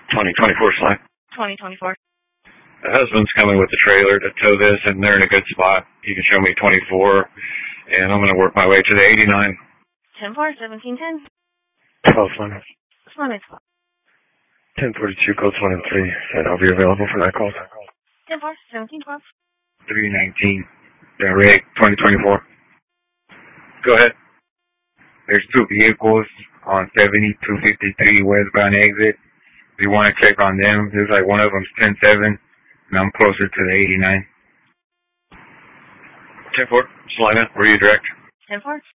2024 slide. 2024. The husband's coming with the trailer to tow this, and they're in a good spot. You can show me 24, and I'm going to work my way to the 89. 10-4, 1710. 12 Slimans. Slimans. 1042, code 23. Said I'll be available for that call. 10-4, 1712. 319. Rig 2024. Go ahead. There's two vehicles on 7253 westbound exit. If you want to check on them, there's like one of them's 10-7, and I'm closer to the 89. 10-4, Salina, where are you direct? 10-4.